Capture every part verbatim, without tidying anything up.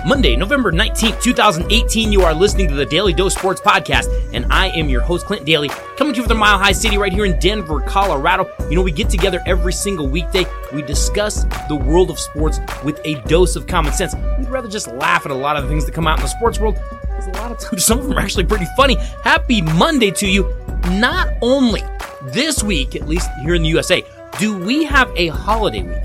Monday, November nineteenth, twenty eighteen. You are listening to the Daily Dose Sports Podcast, and I am your host, Clint Daly, coming to you from the Mile High City right here in Denver, Colorado. You know, we get together every single weekday. We discuss the world of sports with a dose of common sense. We'd rather just laugh at a lot of the things that come out in the sports world, because a lot of times some of them are actually pretty funny. Happy Monday to you. Not only this week, at least here in the U S A, do we have a holiday week,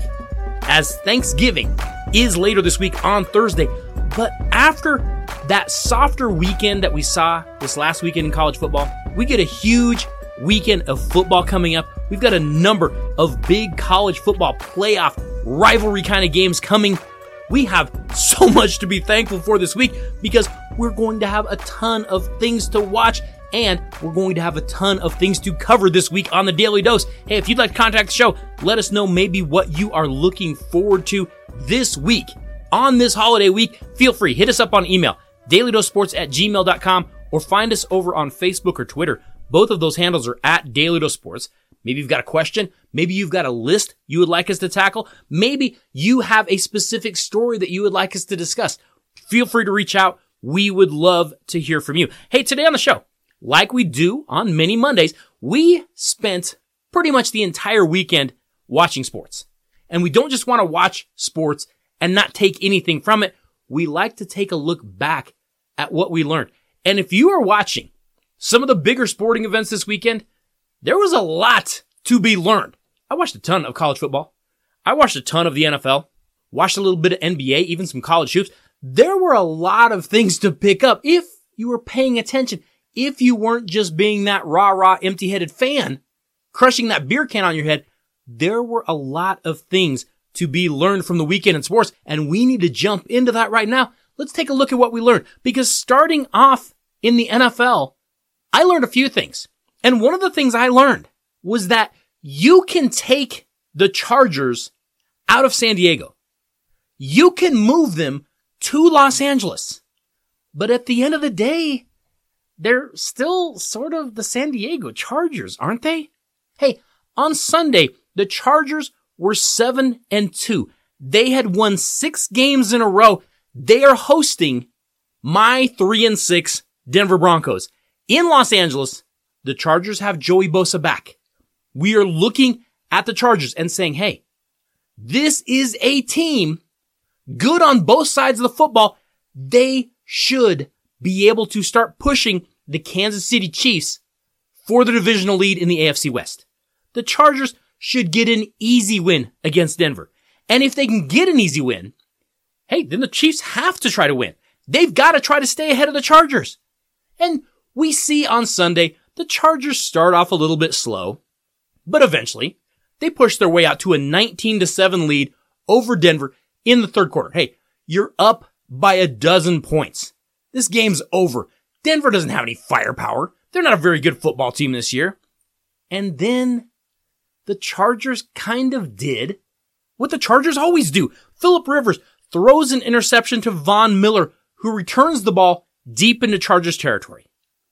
as Thanksgiving is later this week on Thursday. But after that softer weekend that we saw this last weekend in college football, we get a huge weekend of football coming up. We've got a number of big college football playoff rivalry kind of games coming. We have so much to be thankful for this week because we're going to have a ton of things to watch, and we're going to have a ton of things to cover this week on the Daily Dose. Hey, if you'd like to contact the show, let us know maybe what you are looking forward to this week. On this holiday week, feel free, hit us up on email, dailydosesports at gmail dot com, or find us over on Facebook or Twitter. Both of those handles are at dailydosesports. Maybe you've got a question. Maybe you've got a list you would like us to tackle. Maybe you have a specific story that you would like us to discuss. Feel free to reach out. We would love to hear from you. Hey, today on the show, like we do on many Mondays, we spent pretty much the entire weekend watching sports. And we don't just want to watch sports and not take anything from it. We like to take a look back at what we learned. And if you are watching some of the bigger sporting events this weekend, there was a lot to be learned. I watched a ton of college football. I watched a ton of the N F L, watched a little bit of N B A, even some college hoops. There were a lot of things to pick up if you were paying attention. If you weren't just being that rah-rah, empty-headed fan, crushing that beer can on your head, there were a lot of things to be learned from the weekend in sports, and we need to jump into that right now. Let's take a look at what we learned, because starting off in the N F L, I learned a few things. And one of the things I learned was that you can take the Chargers out of San Diego. You can move them to Los Angeles. But at the end of the day, they're still sort of the San Diego Chargers, aren't they? Hey, on Sunday, the Chargers were seven and two. They had won six games in a row. They are hosting my three and six Denver Broncos. In Los Angeles, the Chargers have Joey Bosa back. We are looking at the Chargers and saying, hey, this is a team good on both sides of the football. They should be able to start pushing the Kansas City Chiefs for the divisional lead in the A F C West. The Chargers should get an easy win against Denver. And if they can get an easy win, hey, then the Chiefs have to try to win. They've got to try to stay ahead of the Chargers. And we see on Sunday, the Chargers start off a little bit slow, but eventually they push their way out to a nineteen to seven lead over Denver in the third quarter. Hey, you're up by a dozen points. This game's over. Denver doesn't have any firepower. They're not a very good football team this year. And then the Chargers kind of did what the Chargers always do. Phillip Rivers throws an interception to Von Miller, who returns the ball deep into Chargers territory.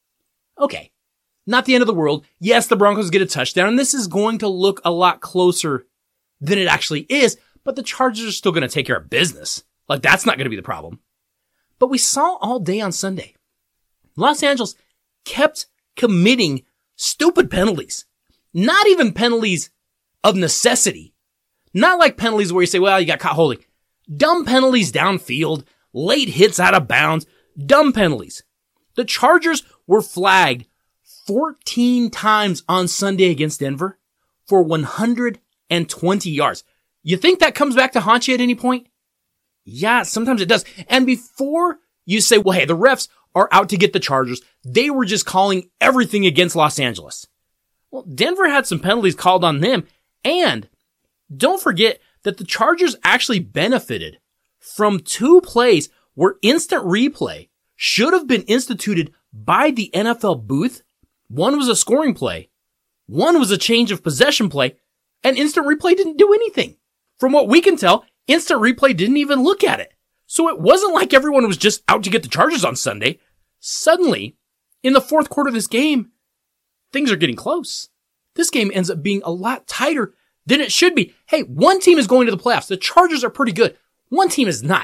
Okay, not the end of the world. Yes, the Broncos get a touchdown, and this is going to look a lot closer than it actually is, but the Chargers are still going to take care of business. Like, that's not going to be the problem. But we saw all day on Sunday, Los Angeles kept committing stupid penalties. Not even penalties of necessity. Not like penalties where you say, well, you got caught holding. Dumb penalties downfield, late hits out of bounds, dumb penalties. The Chargers were flagged fourteen times on Sunday against Denver for one hundred twenty yards. You think that comes back to haunt you at any point? Yeah, sometimes it does. And before you say, well, hey, the refs are out to get the Chargers, they were just calling everything against Los Angeles. Well, Denver had some penalties called on them, and don't forget that the Chargers actually benefited from two plays where instant replay should have been instituted by the N F L booth. One was a scoring play, one was a change of possession play, and instant replay didn't do anything. From what we can tell, instant replay didn't even look at it. So it wasn't like everyone was just out to get the Chargers on Sunday. Suddenly, in the fourth quarter of this game, things are getting close. This game ends up being a lot tighter than it should be. Hey, one team is going to the playoffs. The Chargers are pretty good. One team is not.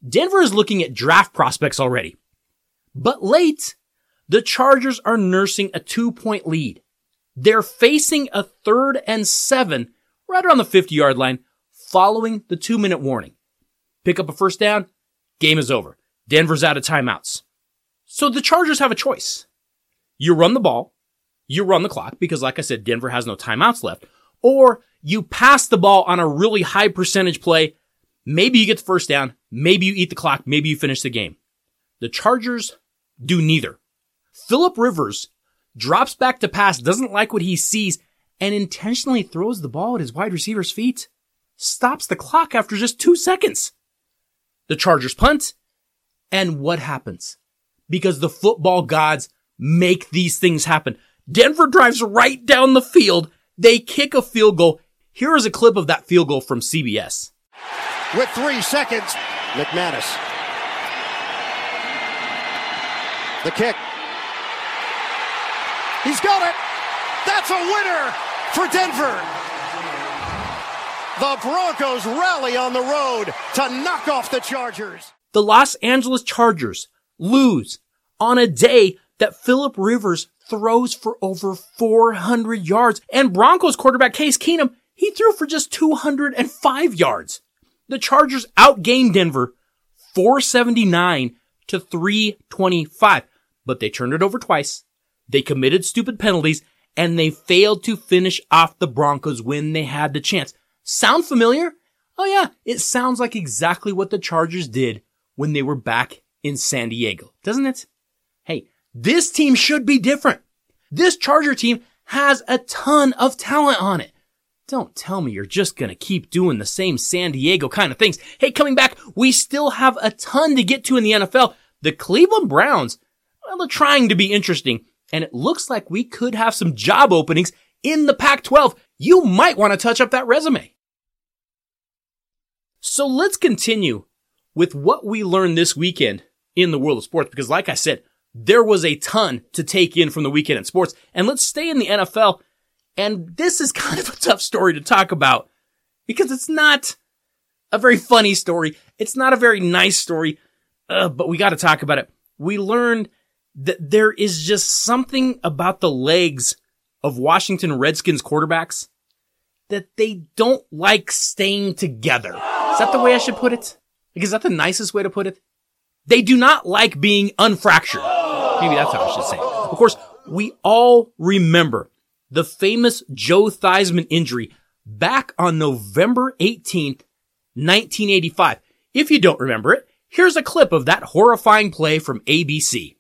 Denver is looking at draft prospects already. But late, the Chargers are nursing a two-point lead. They're facing a third and seven right around the fifty-yard line following the two-minute warning. Pick up a first down, game is over. Denver's out of timeouts. So the Chargers have a choice. You run the ball, you run the clock, because like I said, Denver has no timeouts left, or you pass the ball on a really high percentage play. Maybe you get the first down, maybe you eat the clock, maybe you finish the game. The Chargers do neither. Phillip Rivers drops back to pass, doesn't like what he sees, and intentionally throws the ball at his wide receiver's feet. Stops the clock after just two seconds. The Chargers punt, and what happens? Because the football gods make these things happen. Denver drives right down the field. They kick a field goal. Here is a clip of that field goal from C B S. With three seconds, McManus. The kick. He's got it. That's a winner for Denver. The Broncos rally on the road to knock off the Chargers. The Los Angeles Chargers lose on a day that Phillip Rivers throws for over four hundred yards, and Broncos quarterback Case Keenum, he threw for just two hundred five yards. The Chargers outgained Denver four seventy-nine to three twenty-five, but they turned it over twice. They committed stupid penalties, and they failed to finish off the Broncos when they had the chance. Sound familiar? Oh yeah, it sounds like exactly what the Chargers did when they were back in San Diego, doesn't it? Hey, this team should be different. This Charger team has a ton of talent on it. Don't tell me you're just gonna keep doing the same San Diego kind of things. Hey, coming back, we still have a ton to get to in the N F L. The Cleveland Browns, well, they're trying to be interesting, and it looks like we could have some job openings in the Pac twelve. You might want to touch up that resume. So let's continue with what we learned this weekend in the world of sports, because like I said, there was a ton to take in from the weekend in sports. And let's stay in the N F L. And this is kind of a tough story to talk about because it's not a very funny story. It's not a very nice story, uh, but we got to talk about it. We learned that there is just something about the legs of Washington Redskins quarterbacks that they don't like staying together. Is that the way I should put it? Like, is that the nicest way to put it? They do not like being unfractured. Maybe that's how I should say it. Of course, we all remember the famous Joe Theismann injury back on November eighteenth, nineteen eighty-five. If you don't remember it, here's a clip of that horrifying play from A B C.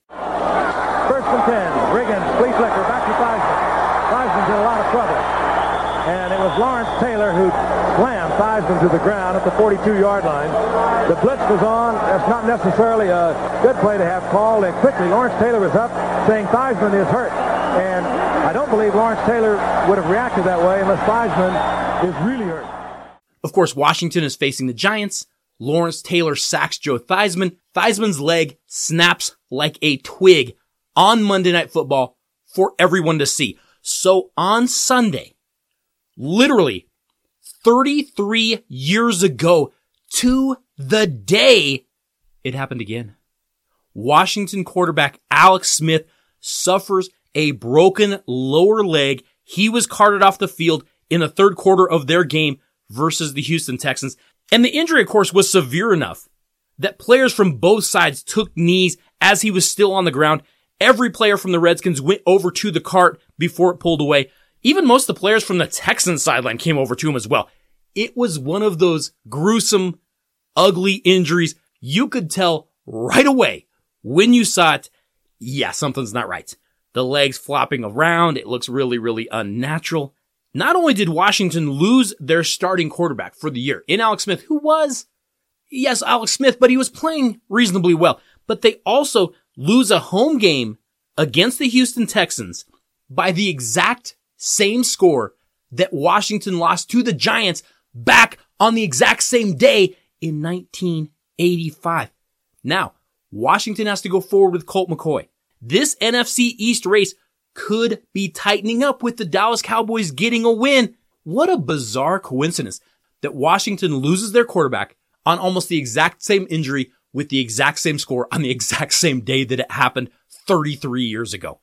First and ten, Riggins, flea flicker, back to Theismann. Theismann's in a lot of trouble. And it was Lawrence Taylor who slammed Theismann to the ground at the forty-two-yard line. The blitz was on. That's not necessarily a good play to have called. And quickly, Lawrence Taylor was up saying Theismann is hurt. And I don't believe Lawrence Taylor would have reacted that way unless Theismann is really hurt. Of course, Washington is facing the Giants. Lawrence Taylor sacks Joe Theismann. Theismann's leg snaps like a twig on Monday Night Football for everyone to see. So on Sunday, literally thirty-three years ago to the day, it happened again. Washington quarterback Alex Smith suffers a broken lower leg. He was carted off the field in the third quarter of their game versus the Houston Texans. And the injury, of course, was severe enough that players from both sides took knees as he was still on the ground. Every player from the Redskins went over to the cart before it pulled away. Even most of the players from the Texans sideline came over to him as well. It was one of those gruesome, ugly injuries. You could tell right away when you saw it, yeah, something's not right. The legs flopping around. It looks really, really unnatural. Not only did Washington lose their starting quarterback for the year in Alex Smith, who was, yes, Alex Smith, but he was playing reasonably well. But they also lose a home game against the Houston Texans by the exact same score that Washington lost to the Giants back on the exact same day in nineteen eighty-five. Now, Washington has to go forward with Colt McCoy. This N F C East race could be tightening up with the Dallas Cowboys getting a win. What a bizarre coincidence that Washington loses their quarterback on almost the exact same injury with the exact same score on the exact same day that it happened thirty-three years ago.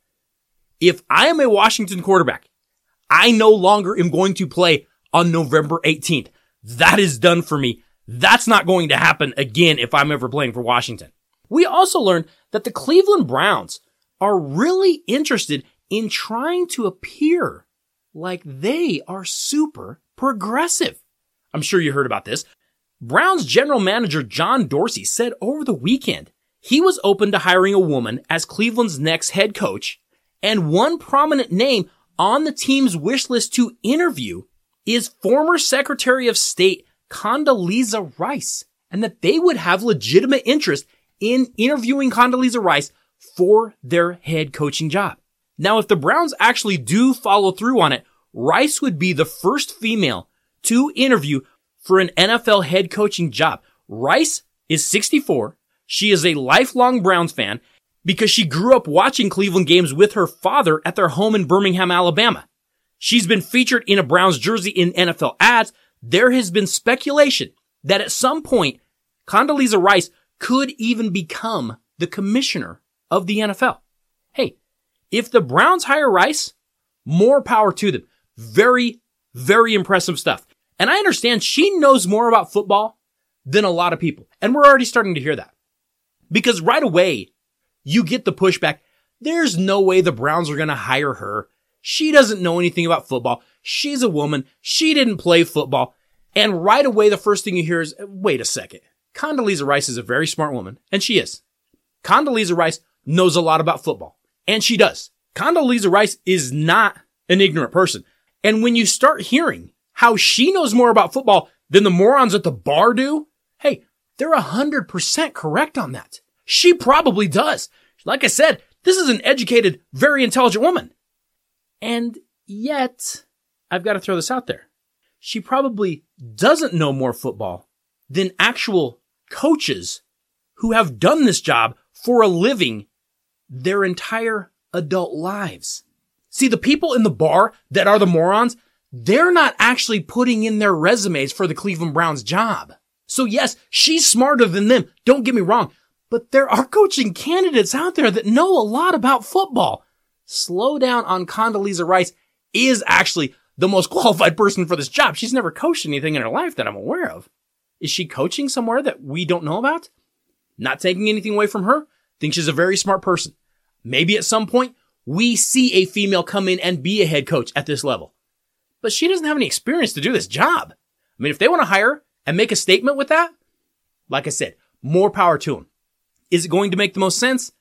If I am a Washington quarterback, I no longer am going to play on November eighteenth. That is done for me. That's not going to happen again if I'm ever playing for Washington. We also learned that the Cleveland Browns are really interested in trying to appear like they are super progressive. I'm sure you heard about this. Browns general manager John Dorsey said over the weekend he was open to hiring a woman as Cleveland's next head coach, and one prominent name on the team's wish list to interview is former Secretary of State Condoleezza Rice, and that they would have legitimate interest in interviewing Condoleezza Rice for their head coaching job. Now, if the Browns actually do follow through on it, Rice would be the first female to interview for an N F L head coaching job. Rice is sixty-four. She is a lifelong Browns fan because she grew up watching Cleveland games with her father at their home in Birmingham, Alabama. She's been featured in a Browns jersey in N F L ads. There has been speculation that at some point, Condoleezza Rice could even become the commissioner of the N F L. Hey, if the Browns hire Rice, more power to them. Very, very impressive stuff. And I understand she knows more about football than a lot of people. And we're already starting to hear that. Because right away, you get the pushback. There's no way the Browns are going to hire her. She doesn't know anything about football. She's a woman. She didn't play football. And right away, the first thing you hear is, wait a second. Condoleezza Rice is a very smart woman. And she is. Condoleezza Rice knows a lot about football. And she does. Condoleezza Rice is not an ignorant person. And when you start hearing how she knows more about football than the morons at the bar do, hey, they're one hundred percent correct on that. She probably does. Like I said, this is an educated, very intelligent woman. And yet, I've got to throw this out there. She probably doesn't know more football than actual coaches who have done this job for a living their entire adult lives. See, the people in the bar that are the morons, they're not actually putting in their resumes for the Cleveland Browns job. So yes, she's smarter than them. Don't get me wrong. But there are coaching candidates out there that know a lot about football. Slow down on Condoleezza Rice is actually the most qualified person for this job. She's never coached anything in her life that I'm aware of. Is she coaching somewhere that we don't know about? Not taking anything away from her. Think she's a very smart person. Maybe at some point we see a female come in and be a head coach at this level. But she doesn't have any experience to do this job. I mean, if they want to hire her and make a statement with that, like I said, more power to them. Is it going to make the most sense?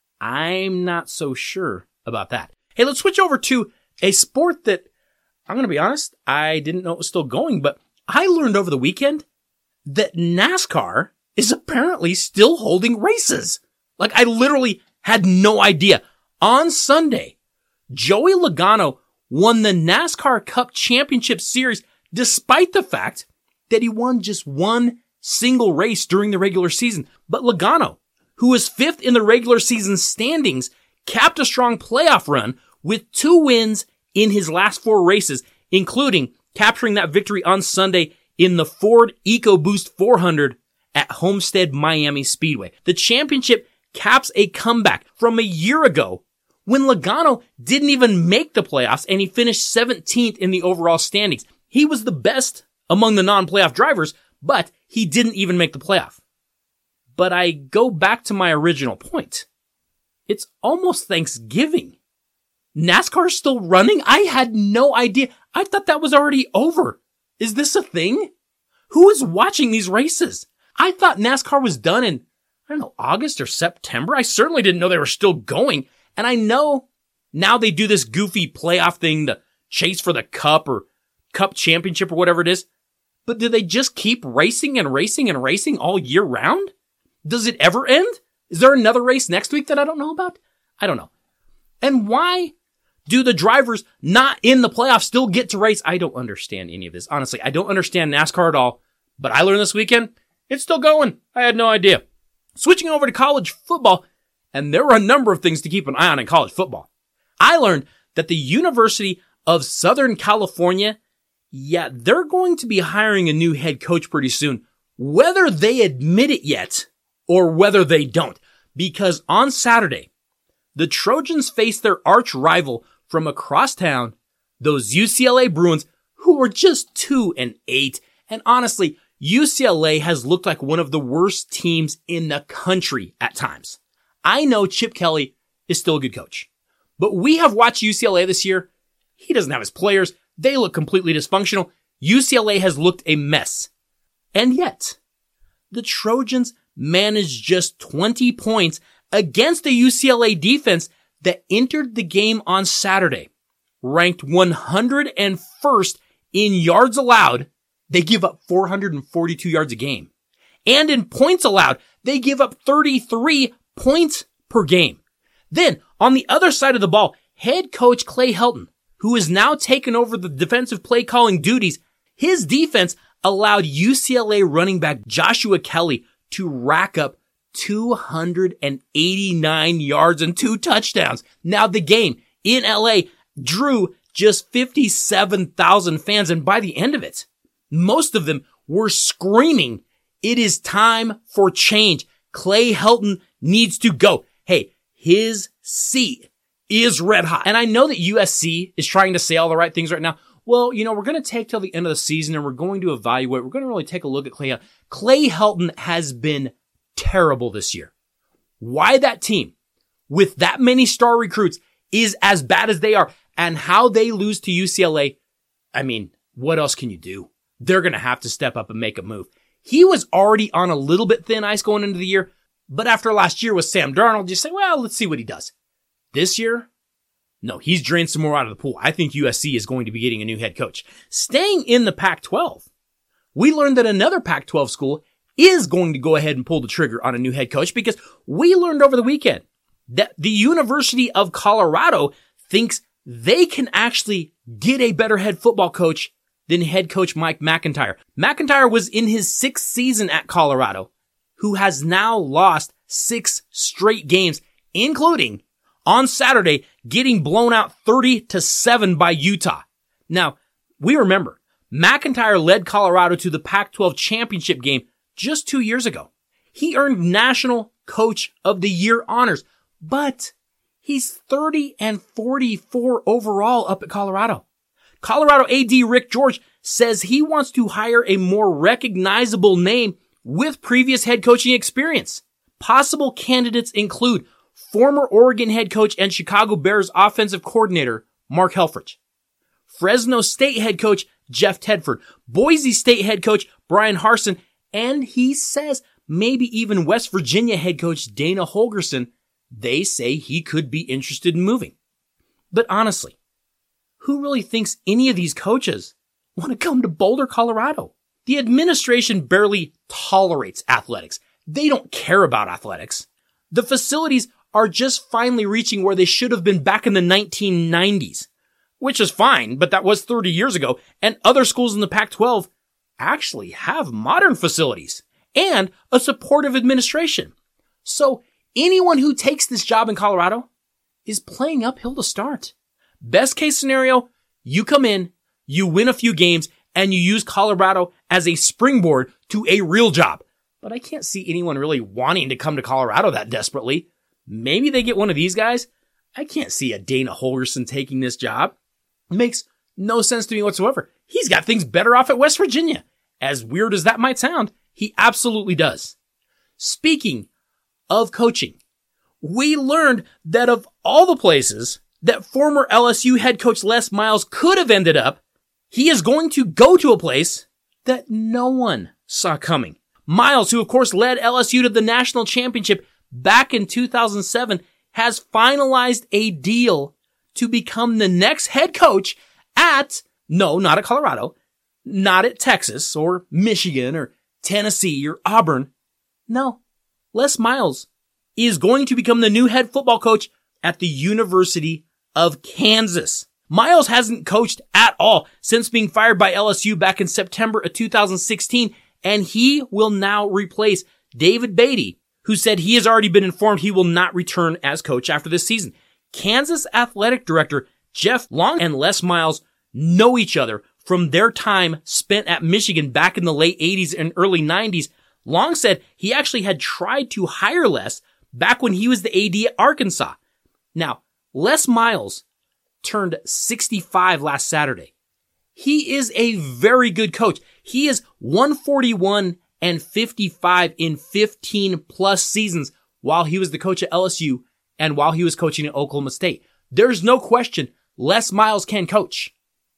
I'm not so sure about that. Hey, let's switch over to a sport that, I'm going to be honest, I didn't know it was still going, but I learned over the weekend that NASCAR is apparently still holding races. Like, I literally had no idea. On Sunday, Joey Logano won the NASCAR Cup Championship Series despite the fact that he won just one single race during the regular season. But Logano, who was fifth in the regular season standings, capped a strong playoff run with two wins in his last four races, including capturing that victory on Sunday in the Ford EcoBoost four hundred at Homestead Miami Speedway. The championship caps a comeback from a year ago when Logano didn't even make the playoffs and he finished seventeenth in the overall standings. He was the best among the non-playoff drivers, but he didn't even make the playoff. But I go back to my original point. It's almost Thanksgiving. NASCAR's still running? I had no idea. I thought that was already over. Is this a thing? Who is watching these races? I thought NASCAR was done in, I don't know, August or September. I certainly didn't know they were still going. And I know now they do this goofy playoff thing to chase for the cup or cup championship or whatever it is. But do they just keep racing and racing and racing all year round? Does it ever end? Is there another race next week that I don't know about? I don't know. And why do the drivers not in the playoffs still get to race? I don't understand any of this. Honestly, I don't understand NASCAR at all. But I learned this weekend, it's still going. I had no idea. Switching over to college football, and there were a number of things to keep an eye on in college football. I learned that the University of Southern California, yeah, they're going to be hiring a new head coach pretty soon. Whether they admit it yet or whether they don't. Because on Saturday, the Trojans face their arch rival from across town, those U C L A Bruins, who were just two and eight. And honestly, U C L A has looked like one of the worst teams in the country at times. I know Chip Kelly is still a good coach, but we have watched U C L A this year. He doesn't have his players. They look completely dysfunctional. U C L A has looked a mess. And yet, the Trojans managed just twenty points against the U C L A defense that entered the game on Saturday. Ranked one hundred first in yards allowed, they give up four hundred forty-two yards a game. And in points allowed, they give up thirty-three points per game. Then, on the other side of the ball, head coach Clay Helton, who has now taken over the defensive play calling duties, his defense allowed U C L A running back Joshua Kelly to rack up two hundred eighty-nine yards and two touchdowns. Now the game in L A drew just fifty-seven thousand fans, and by the end of it, most of them were screaming, "It is time for change. Clay Helton needs to go." Hey, his seat is red hot. And I know that U S C is trying to say all the right things right now. Well, you know, we're going to take till the end of the season and we're going to evaluate. We're going to really take a look at Clay Helton. Clay Helton has been terrible this year. Why that team, with that many star recruits, is as bad as they are and how they lose to U C L A, I mean, what else can you do? They're going to have to step up and make a move. He was already on a little bit thin ice going into the year, but after last year with Sam Darnold, you say, well, let's see what he does. This year, no, he's drained some more out of the pool. I think U S C is going to be getting a new head coach. Staying in the Pac twelve, we learned that another Pac twelve school is going to go ahead and pull the trigger on a new head coach because we learned over the weekend that the University of Colorado thinks they can actually get a better head football coach than head coach Mike McIntyre. McIntyre was in his sixth season at Colorado, who has now lost six straight games, including on Saturday, getting blown out thirty to seven by Utah. Now, we remember, McIntyre led Colorado to the Pac twelve championship game just two years ago. He earned National Coach of the Year honors, but he's thirty and forty-four overall up at Colorado. Colorado A D Rick George says he wants to hire a more recognizable name with previous head coaching experience. Possible candidates include former Oregon head coach and Chicago Bears offensive coordinator Mark Helfrich, Fresno State head coach Jeff Tedford, Boise State head coach Brian Harsin, and he says maybe even West Virginia head coach Dana Holgorsen. They say he could be interested in moving. But honestly, who really thinks any of these coaches want to come to Boulder, Colorado? The administration barely tolerates athletics. They don't care about athletics. The facilities are just finally reaching where they should have been back in the nineteen nineties, which is fine, but that was thirty years ago, and other schools in the Pac twelve actually have modern facilities and a supportive administration. So anyone who takes this job in Colorado is playing uphill to start. Best case scenario, you come in, you win a few games, and you use Colorado as a springboard to a real job. But I can't see anyone really wanting to come to Colorado that desperately. Maybe they get one of these guys. I can't see a Dana Holgorsen taking this job. It makes no sense to me whatsoever. He's got things better off at West Virginia. As weird as that might sound, he absolutely does. Speaking of coaching, we learned that of all the places that former L S U head coach Les Miles could have ended up, he is going to go to a place that no one saw coming. Miles, who of course led L S U to the national championship back in two thousand seven, has finalized a deal to become the next head coach at, no, not at Colorado, not at Texas or Michigan or Tennessee or Auburn. No, Les Miles is going to become the new head football coach at the University of Kansas. Miles hasn't coached at all since being fired by L S U back in September of two thousand sixteen, and he will now replace David Beatty, who said he has already been informed he will not return as coach after this season. Kansas athletic director Jeff Long and Les Miles know each other from their time spent at Michigan back in the late eighties and early nineties. Long said he actually had tried to hire Les back when he was the A D at Arkansas. Now, Les Miles turned sixty-five last Saturday. He is a very good coach. He is one forty-one and fifty-five in fifteen plus seasons while he was the coach at L S U and while he was coaching at Oklahoma State. There's no question Les Miles can coach.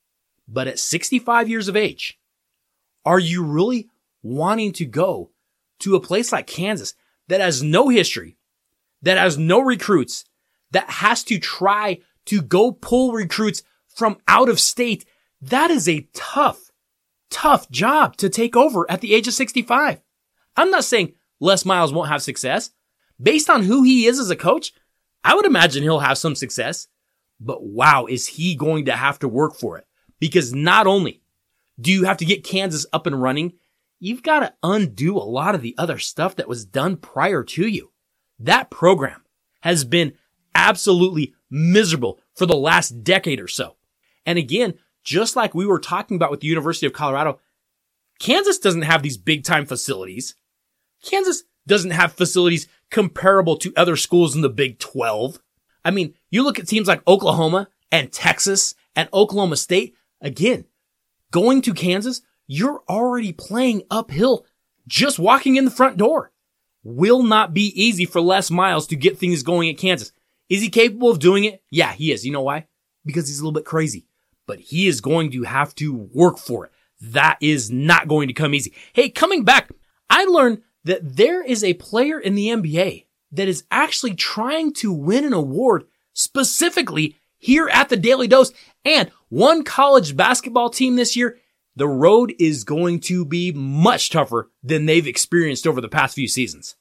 But at sixty-five years of age, are you really wanting to go to a place like Kansas that has no history, that has no recruits, that has to try to go pull recruits from out of state? That is a tough, tough job to take over at the age of sixty-five. I'm not saying Les Miles won't have success. Based on who he is as a coach, I would imagine he'll have some success. But wow, is he going to have to work for it? Because not only do you have to get Kansas up and running, you've got to undo a lot of the other stuff that was done prior to you. That program has been absolutely miserable for the last decade or so. And again, just like we were talking about with the University of Colorado, Kansas doesn't have these big time facilities. Kansas doesn't have facilities comparable to other schools in the Big twelve. I mean, you look at teams like Oklahoma and Texas and Oklahoma State. Again, going to Kansas, you're already playing uphill just walking in the front door. Will not be easy for Les Miles to get things going at Kansas. Is he capable of doing it? Yeah, he is. You know why? Because he's a little bit crazy. But he is going to have to work for it. That is not going to come easy. Hey, coming back, I learned that there is a player in the N B A that is actually trying to win an award specifically here at the Daily Dose. And one college basketball team this year, the road is going to be much tougher than they've experienced over the past few seasons.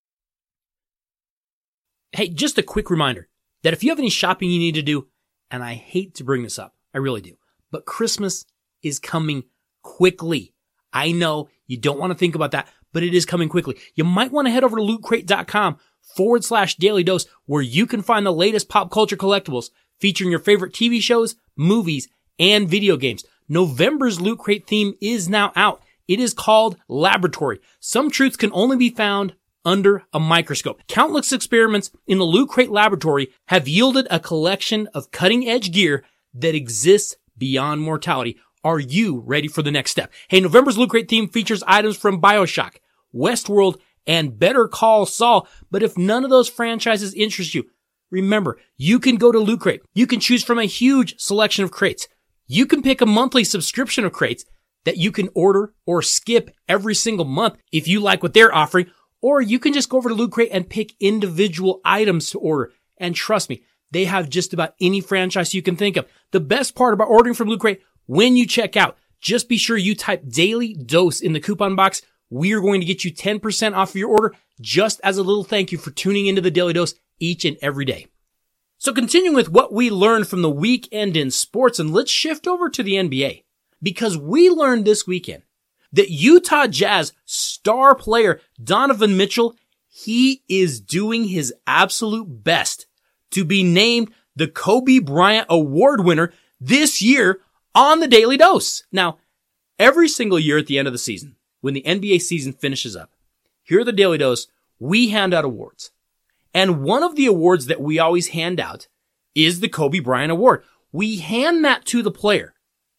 Hey, just a quick reminder that if you have any shopping you need to do, and I hate to bring this up, I really do, but Christmas is coming quickly. I know you don't want to think about that, but it is coming quickly. You might want to head over to lootcrate.com forward slash daily dose where you can find the latest pop culture collectibles featuring your favorite T V shows, movies, and video games. November's Loot Crate theme is now out. It is called Laboratory. Some truths can only be found under a microscope. Countless experiments in the Loot Crate Laboratory have yielded a collection of cutting-edge gear that exists beyond mortality. Are you ready for the next step? Hey, November's Loot Crate theme features items from BioShock, Westworld, and Better Call Saul. But if none of those franchises interest you, remember, you can go to Loot Crate. You can choose from a huge selection of crates. You can pick a monthly subscription of crates that you can order or skip every single month if you like what they're offering, or you can just go over to Loot Crate and pick individual items to order. And trust me, they have just about any franchise you can think of. The best part about ordering from Loot Crate, when you check out, just be sure you type Daily Dose in the coupon box. We are going to get you ten percent off of your order just as a little thank you for tuning into the Daily Dose each and every day. So continuing with what we learned from the weekend in sports, and let's shift over to the N B A, because we learned this weekend that Utah Jazz star player Donovan Mitchell, he is doing his absolute best to be named the Kobe Bryant Award winner this year on the Daily Dose. Now, every single year at the end of the season, when the N B A season finishes up, here at the Daily Dose, we hand out awards. And one of the awards that we always hand out is the Kobe Bryant Award. We hand that to the player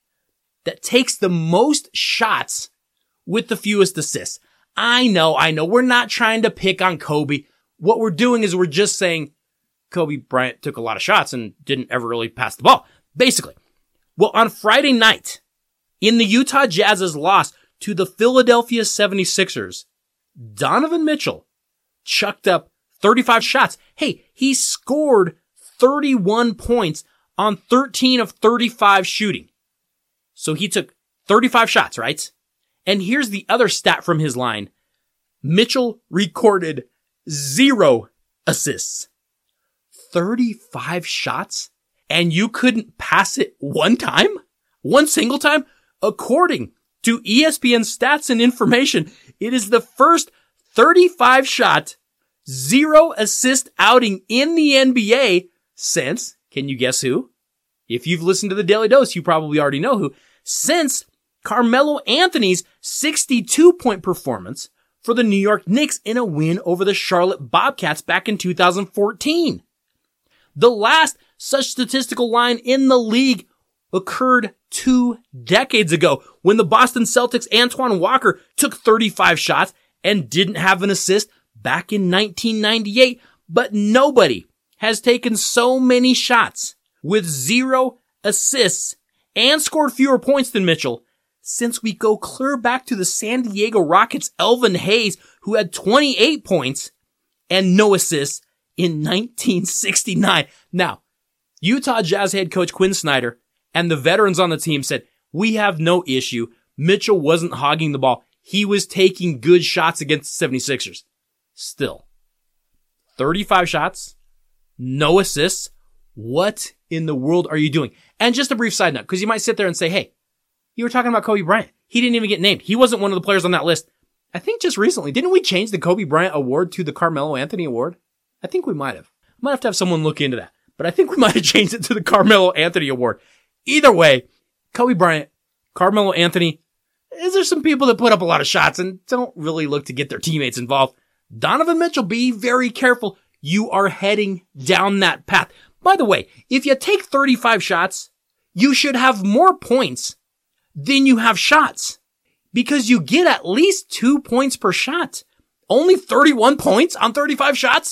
that takes the most shots with the fewest assists. I know, I know, we're not trying to pick on Kobe. What we're doing is we're just saying Kobe Bryant took a lot of shots and didn't ever really pass the ball, basically. Well, on Friday night, in the Utah Jazz's loss to the Philadelphia seventy-sixers, Donovan Mitchell chucked up thirty-five shots. Hey, he scored thirty-one points on thirteen of thirty-five shooting. So he took thirty-five shots, right? And here's the other stat from his line. Mitchell recorded zero assists. thirty-five shots? And you couldn't pass it one time? One single time? According to E S P N Stats and Information, it is the first thirty-five shot, zero assist outing in the N B A since, can you guess who? If you've listened to the Daily Dose, you probably already know who. Since Carmelo Anthony's sixty-two point performance for the New York Knicks in a win over the Charlotte Bobcats back in two thousand fourteen. The last such statistical line in the league occurred two decades ago when the Boston Celtics' Antoine Walker took thirty-five shots and didn't have an assist back in nineteen ninety-eight. But nobody has taken so many shots with zero assists and scored fewer points than Mitchell since we go clear back to the San Diego Rockets' Elvin Hayes, who had twenty-eight points and no assists in nineteen sixty-nine. Now, Utah Jazz head coach Quinn Snyder and the veterans on the team said, we have no issue. Mitchell wasn't hogging the ball. He was taking good shots against the seventy-sixers. Still, thirty-five shots, no assists. What in the world are you doing? And just a brief side note, because you might sit there and say, hey, you were talking about Kobe Bryant. He didn't even get named. He wasn't one of the players on that list. I think just recently, didn't we change the Kobe Bryant award to the Carmelo Anthony award? I think we might have. I might have to have someone look into that. But I think we might have changed it to the Carmelo Anthony award. Either way, Kobe Bryant, Carmelo Anthony, is there some people that put up a lot of shots and don't really look to get their teammates involved? Donovan Mitchell, be very careful. You are heading down that path. By the way, if you take thirty-five shots, you should have more points than you have shots because you get at least two points per shot. Only thirty-one points on thirty-five shots?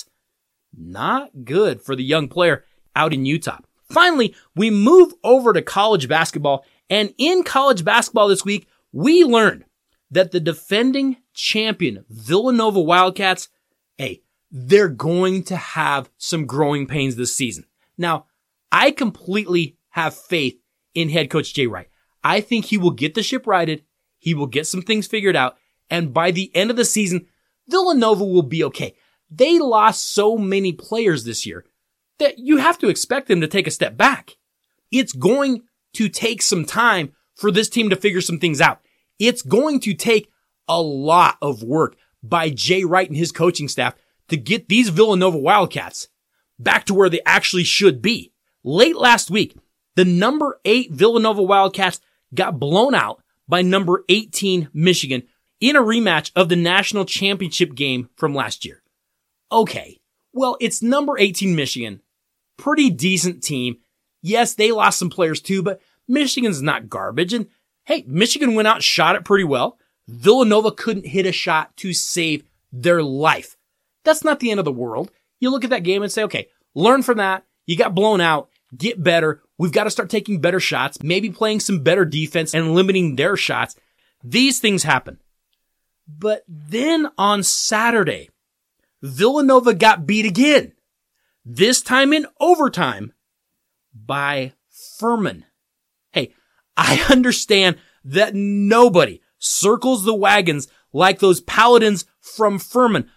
Not good for the young player out in Utah. Finally, we move over to college basketball, and in college basketball this week, we learned that the defending champion Villanova Wildcats, hey, they're going to have some growing pains this season. Now, I completely have faith in head coach Jay Wright. I think he will get the ship righted. He will get some things figured out. And by the end of the season, Villanova will be okay. They lost so many players this year that you have to expect them to take a step back. It's going to take some time for this team to figure some things out. It's going to take a lot of work by Jay Wright and his coaching staff to get these Villanova Wildcats back to where they actually should be. Late last week, the number eight Villanova Wildcats got blown out by number eighteen Michigan in a rematch of the national championship game from last year. Okay, well, it's number eighteen Michigan. Pretty decent team. Yes, they lost some players too, but Michigan's not garbage. And hey, Michigan went out and shot it pretty well. Villanova couldn't hit a shot to save their life. That's not the end of the world. You look at that game and say, okay, learn from that. You got blown out. Get better. We've got to start taking better shots, maybe playing some better defense and limiting their shots. These things happen. But then on Saturday, Villanova got beat again. This time in overtime by Furman. Hey, I understand that nobody circles the wagons like those Paladins from Furman.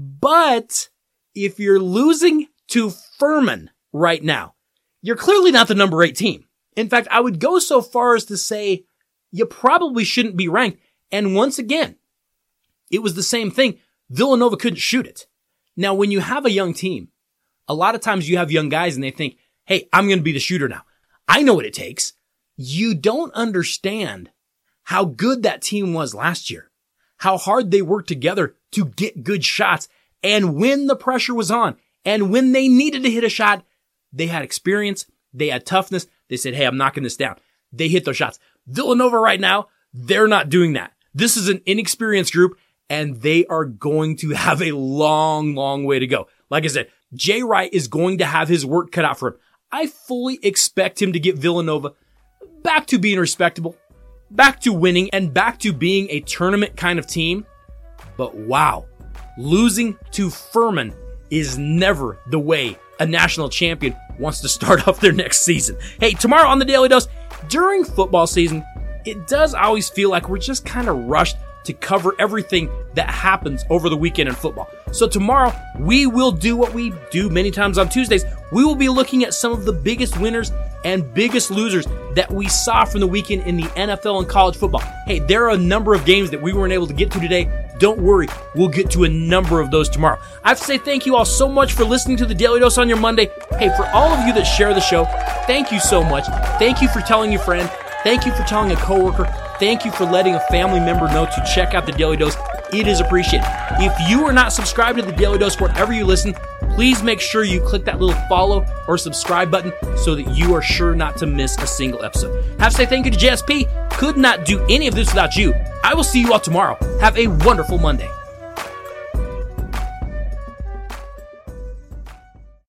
But if you're losing to Furman right now, you're clearly not the number eight team. In fact, I would go so far as to say you probably shouldn't be ranked. And once again, it was the same thing. Villanova couldn't shoot it. Now, when you have a young team, a lot of times you have young guys and they think, hey, I'm going to be the shooter now. I know what it takes. You don't understand how good that team was last year, how hard they worked together to get good shots. And when the pressure was on and when they needed to hit a shot, they had experience. They had toughness. They said, hey, I'm knocking this down. They hit those shots. Villanova right now, they're not doing that. This is an inexperienced group and they are going to have a long, long way to go. Like I said, Jay Wright is going to have his work cut out for him. I fully expect him to get Villanova back to being respectable, back to winning, and back to being a tournament kind of team. But wow, losing to Furman is never the way a national champion wants to start off their next season. Hey, tomorrow on the Daily Dose, during football season, it does always feel like we're just kind of rushed to cover everything that happens over the weekend in football. So tomorrow, we will do what we do many times on Tuesdays. We will be looking at some of the biggest winners and biggest losers that we saw from the weekend in the N F L and college football. Hey, there are a number of games that we weren't able to get to today. Don't worry, we'll get to a number of those tomorrow. I have to say thank you all so much for listening to the Daily Dose on your Monday. Hey, for all of you that share the show, thank you so much. Thank you for telling your friend. Thank you for telling a coworker. thank you for letting a family member know to check out the Daily Dose. It is appreciated. If you are not subscribed to the Daily Dose wherever you listen, please make sure you click that little follow or subscribe button so that you are sure not to miss a single episode. Have to say thank you to J S P. Could not do any of this without you. I will see you all tomorrow. Have a wonderful Monday.